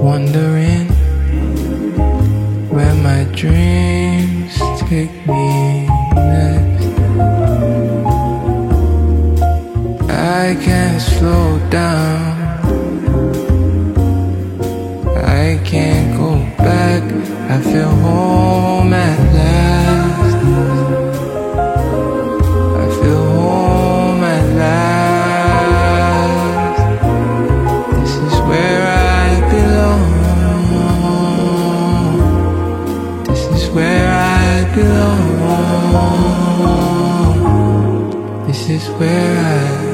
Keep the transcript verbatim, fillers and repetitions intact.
wondering where my dreams take me next. I can't slow down, I can't go back. I feel home at last. I feel home at last. This is where I belong. This is where I belong. This is where I